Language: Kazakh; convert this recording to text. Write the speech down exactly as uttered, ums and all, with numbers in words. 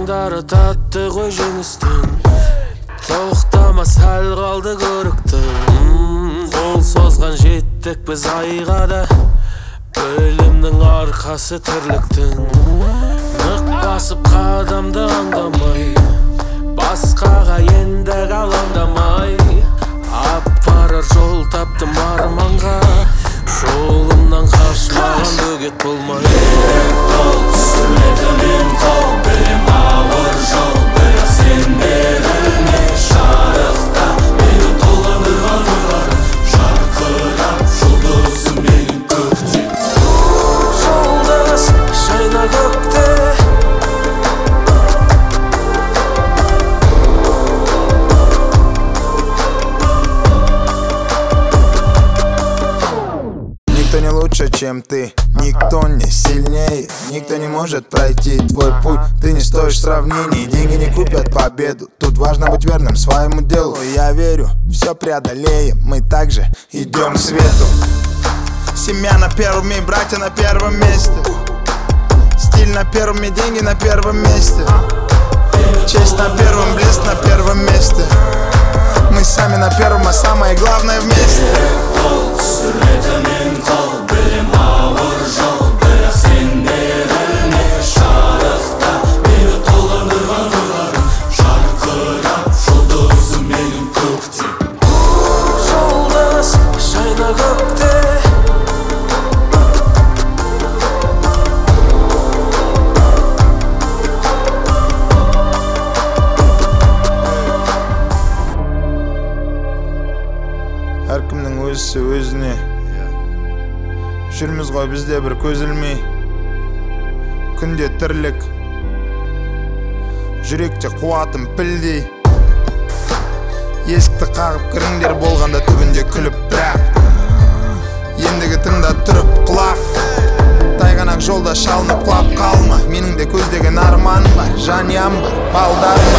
Таңдары татты ғой жеңістің, тоқтама сәл қалды көріктің. Қол созған жеттік біз айға да, білімнің арқасы тірліктің. Нық басып қадамды аңдамай, басқаға енді алаңдамай, апарар жол таптым арманға, жолымнан қашпаған бөгет болмай. Керек бол, түсіреді мен қол, білім ауыр жол, бірақ сен берілме жарықта. Мені толғандырған ойларым, жарқырап жұлдызым менің көкте. Жұлдыз жайна көкте, никто не лучше, чем ты, никто не сильнее, никто не может пройти твой путь. Ты не стоишь сравнений, деньги не купят победу. Тут важно быть верным своему делу. Я верю, все преодолеем, мы также идем к свету. Семья на первом и братья на первом месте, стиль на первом и деньги на первом месте, честь на первом, блеск на первом месте. Мы сами на первом, а самое главное вместе. Керек бол, түсіреді мен қол, білім ауыр жол, бірақ сен берілме жарықта. Мені толғандырған ойларым, жарқырап жұлдызым менің көкте. жұлдыз жайна көкте, Әркімнің өзісі өзіне, жүрміз ғой бізде бір көз ілмей, күнде тірлік, жүректе қуатым пілдей. Есікті қағып кіріңдер болғанда түбінде күліп бірақ, ендігі тыңда тұрып құлақ. Тайғанақ жолда шалынып құлап қалма, менің де көздеген арманым бар, жанұям бар, балдарым бар.